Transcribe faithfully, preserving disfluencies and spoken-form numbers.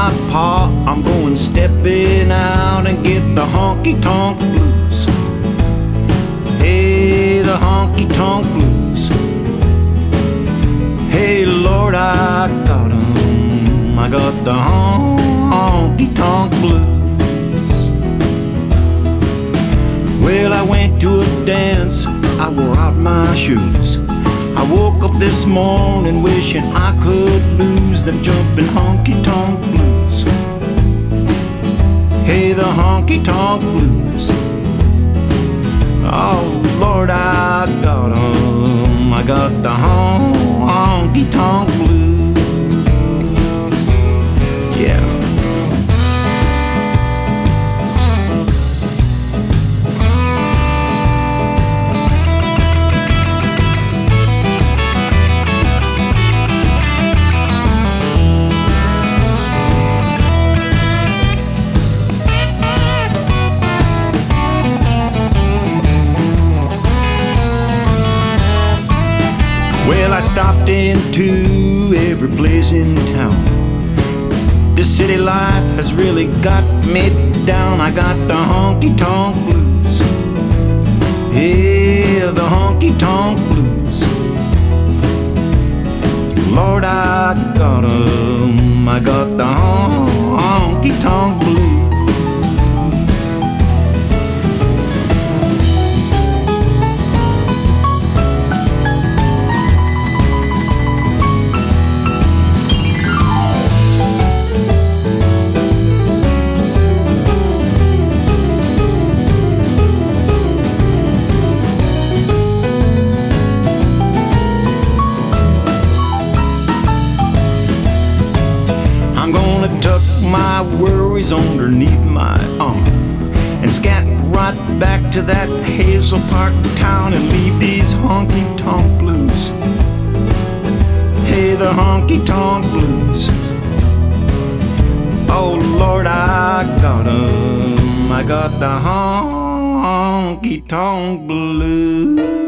my pa, I'm going stepping out and get the honky-tonk blues. Hey, the honky-tonk blues. Hey, Lord, I got 'em. I got the honky-tonk blues. Well, I went to a dance, I wore out my shoes. I woke up this morning wishing I could lose them jumping honky-tonk blues. Hey, the honky-tonk blues. Oh, Lord, I got 'em. I got the honky-tonk blues. Yeah. Well, I stopped into every place in town. This city life has really got me down. I got the honky-tonk blues. Yeah, the honky-tonk blues. Lord, I got 'em. I got the honky-tonk blues. I'm gonna tuck my worries underneath my arm and scat right back to that Hazel Park town and leave these honky-tonk blues. Hey, the honky-tonk blues. Oh, Lord, I got 'em. I got the honky-tonk blues.